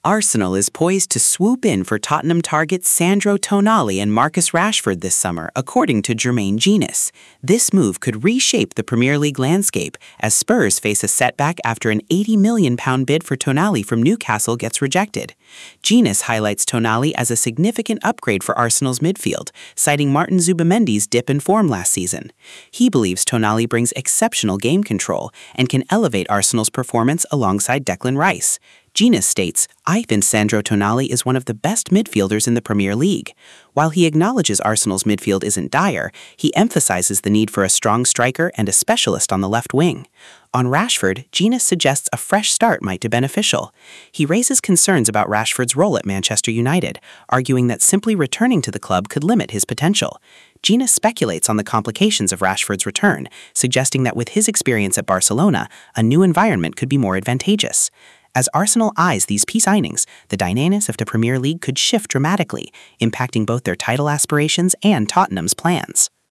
Arsenal is poised to swoop in for Tottenham targets Sandro Tonali and Marcus Rashford this summer, according to Jermaine Genius. This move could reshape the Premier League landscape as Spurs face a setback after an £80 million bid for Tonali from Newcastle gets rejected. Genius highlights Tonali as a significant upgrade for Arsenal's midfield, citing Martin Zubamendi's dip in form last season. He believes Tonali brings exceptional game control and can elevate Arsenal's performance alongside Declan Rice. Genius states, "I think Sandro Tonali is one of the best midfielders in the Premier League." While he acknowledges Arsenal's midfield isn't dire, he emphasizes the need for a strong striker and a specialist on the left wing. On Rashford, Genius suggests a fresh start might be beneficial. He raises concerns about Rashford's role at Manchester United, arguing that simply returning to the club could limit his potential. Genius speculates on the complications of Rashford's return, suggesting that with his experience at Barcelona, a new environment could be more advantageous. As Arsenal eyes these key signings, the dynamics of the Premier League could shift dramatically, impacting both their title aspirations and Tottenham's plans.